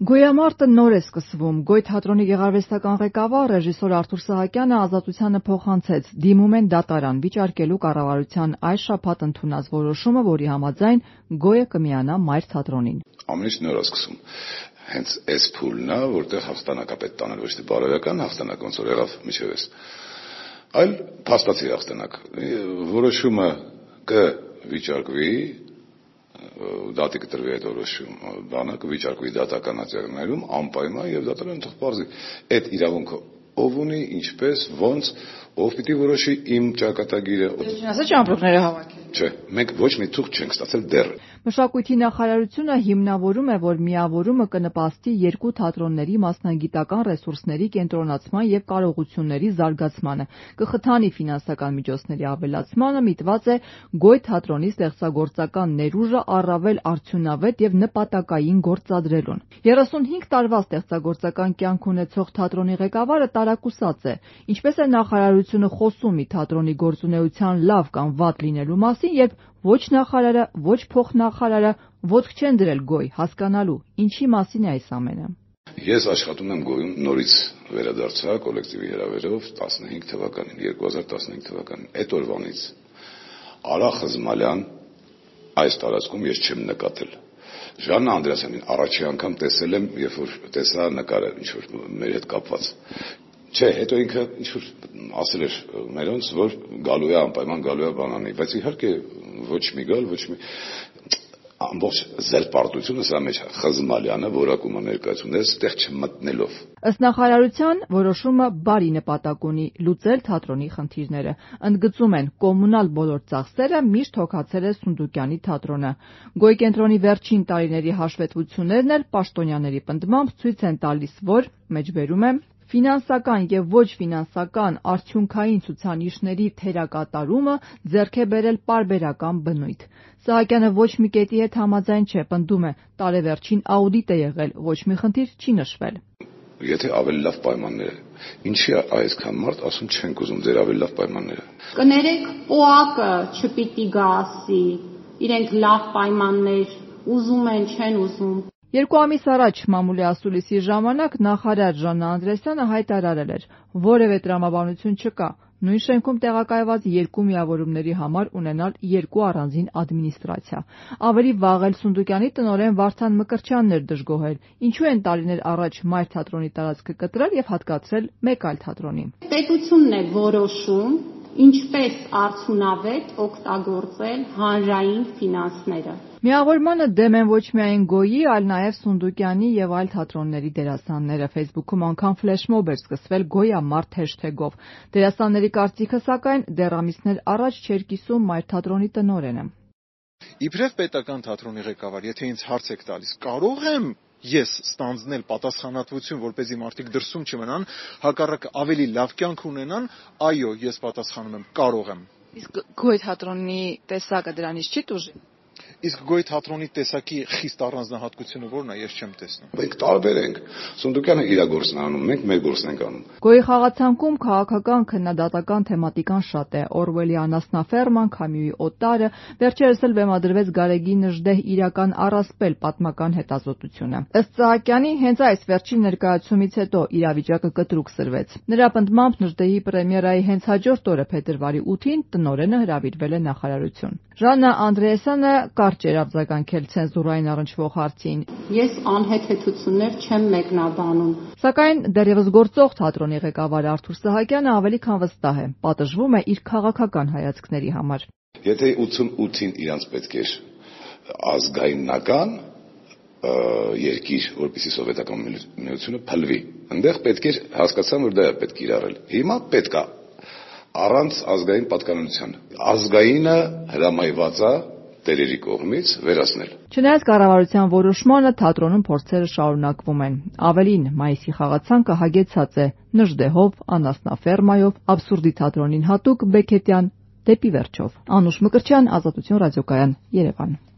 Գոյամարտը նոր է սկսվում։ Գոյ թատրոնի գեղարվեստական ղեկավար ռեժիսոր Արթուր Սահակյանը Ազատությանը փոխանցեց դիմում են դատարան վիճարկելու կառավարության այս շաբաթ ընդունած որոշումը, որի համաձայն Գոյը կմիանա Մայր թատրոնին։ Ամենից նոր է սկսում։ Հենց այս փուլն է, որտեղ հաղթանակ է պետք տանել, ոչ թե բարոյական հաղթանակ, ոնց որ եղավ միջևս, այլ փաստացի հաղթանակ։ Որոշումը կվիճարկվի, դատի կտրվի այդ որոշումը, կվիճարկվի դատական ատյաններում անպայման եւ դատարանը թող պարզի այդ իրավունքը ով ունի, ինչպես, ոնց, ով պիտի որոշի իմ ճակատագիրը։ Չնայած ամբողջները հավաքել։ Չէ, մենք ոչ մի թուղթ չենք ստացել դեռ։ Մշակույթի նախարարությունը հիմնավորում է, որ միավորումը կնպաստի երկու թատրոնների մասնագիտական ռեսուրսների կենտրոնացման եւ կարողությունների զարգացմանը, կխթանի ֆինանսական միջոցների ավելացմանը, միտված է Գոյ թատրոնի ստեղծագործական ներուժը առավել արդյունավետ եւ նպատակային գործադրելուն։ 35 տարվա ստեղծագործական կյանք ունեցող թատրոնի ղեկավարը տարակուսած է, ինչպես է նախարարությունը խոսում մի թատրոնի գործունեության լավ կամ վատ լինելու մասին, երբ ոչ նախարարը, ոչ փոխնախարարը ոտք չեն դրել Գոյ հասկանալու, ինչի մասին է այս ամենը։ Ես աշխատում եմ Գոյում նորից վերադարձա կոլեկտիվի հրավերով 2015 թվականին։ Այդ օրվանից Արա Խզմալյան այս տարածքում ես չեմ նկատել։ Ժաննա Անդրեասյանին առաջի անգամ տեսել եմ, երբ որ տեսա նկարը ինչ որ մեր հետ կապված։ Չէ, հետո ինքը ինչ որ ասել էր մերոնց, որ գալու է անպայման գալու է բանանի, բայց իհարկե ոչ մի գալ, ոչ մի ամբողջ զերպարտությունը սա մեջ Խզմալյանը որակում է ներկայացնում այդտեղ չմտնելով։ Ըստ նախարարության որոշումը բարի նպատակ ունի՝ լուծել թատրոնի խնդիրները։ Ընդգծում են, կոմունալ բոլոր ծախսերը միշտ հոգացել է Սունդուկյանի թատրոնը։ Գոյ կենտրոնի վերջին տարիների հաշվետվություններն էլ պաշտոնյաների պնդմամբ ցույց են տալիս, որ մեջբերում է ֆինանսական եւ ոչ ֆինանսական արդյունքային ցուցանիշների թերակատարումը ձեռք է բերել պարբերական բնույթ։ Սահակյանը ոչ մի կետի հետ համաձայն չէ, պնդում է, տարեվերջին աուդիտ է եղել, ոչ մի խնդիր չի նշվել։ Եթե ավելի լավ պայմաններ է, ինչի է այսքան մարդ ասում չենք ուզում ձեր ավելի լավ պայմանները։ Կներեք, ՕԱԿ-ը չպիտի գա ասի, իրենք լավ պայմաններ ուզում են, չեն ուզում։ 2 ամիս առաջ մամուլի ասուլիսի ժամանակ նախարար Ժաննա Անդրեասյանը հայտարարել էր, որևէ տրամաբանություն չկա նույն շենքում տեղակայված երկու միավորումների համար ունենալ երկու առանձին ադմինիստրացիա։ Ավելի վաղ էլ Սունդուկյանի տնօրեն Վարդան Մկրտչյանն էր դժգոհել, ինչու են տարիներ առաջ Մայր թատրոնի տարածքը կտրել եւ հատկացրել մեկ այլ թատրոնի։ Պետությունն է որոշում ինչպես արդյունավետ օգտագործել հանրային ֆինանսները։ Միավորմանը դեմ են ոչ միայն Գոյի, այլ նաև Սունդուկյանի եւ այլ թատրոնների դերասանները։ Facebook-ում անգամ ֆլեշմոբ էր սկսվել Գոյամարտ հեշթեգով։ Դերասանների կարծիքը, սակայն, դեռ ամիսներ առաջ չէր կիսում Մայր թատրոնի տնօրենը։ Իբրև պետական թատրոնի ղեկավար, եթե ինձ հարց եք տալիս, կարող եմ ես ստանձնել պատասխանատվություն, որպեսզի մարդիկ դրսում չմնան, հակառակ ավելի լավ կյանք ունենան, այո, ես պատասխանում եմ, կարող եմ։ Իսկ Գոյ թատրոնի տեսակը դրանից չի տուժի։ Իսկ Գոյ թատրոնի տեսակի խիստ առանձնահատկությունը ո՞րն է, ես չեմ տեսնում։ Մենք տարբեր ենք։ Սունդուկյանը իր գործն է անում, մենք մեր գործն ենք անում։ Գոյի խաղացանկում քաղաքական քննադատական թեմատիկան շատ է։ Օրվելի Անասնաֆերման, Քամյուի Օտարը, վերջերս էլ բեմադրվեց Գարեգի Նժդեհ իրական առասպել պատմական հետազոտությունը։ Ըստ Սահակյանի, հենց այս վերջին ներկայացումից հետո իրավիճակը կտրուկ սրվեց։ Նրա պնդմամբ Նժդեհի պրեմիերայի հենց հաջորդ օրը փետրվարի 8-ին տնօրենը հրավիրվել է նախարարություն։ Ժաննա Անդրեասյանը կարճ էր արձագանքել ցենզուրային առնչվող հարցին։ Ես անհեթեթություններ չեմ մեկնաբանում։ Սակայն դեռևս գործող թատրոնի ղեկավար Արթուր Սահակյանը ավելի քան վստահ է, պատժվում է իր քաղաքական հայացքների համար։ Եթե 88-ին իրանց պետք էր ազգայնական երկիր, որպեսզի սովետական միությունը փլվի, այնտեղ պետք էր հասկացան, որ դա է պետք իրարել։ Հիմա պետք է առանց ազգային պատկանելիության։ Ազգայինը հրամայված է տերերի կողմից վերացնել։ Չնայած կառավարության որոշմանը թատրոնում փորձերը շարունակվում են։ Ավելին, մայիսի խաղացանկը հագեցած է Նժդեհով, Անասնաֆերմայով, Աբսուրդի թատրոնին հատուկ Բեքետյան դեպի վերջով։ Անուշ Մկրտչյան, Ազատություն ռադիոկայան, Երևան։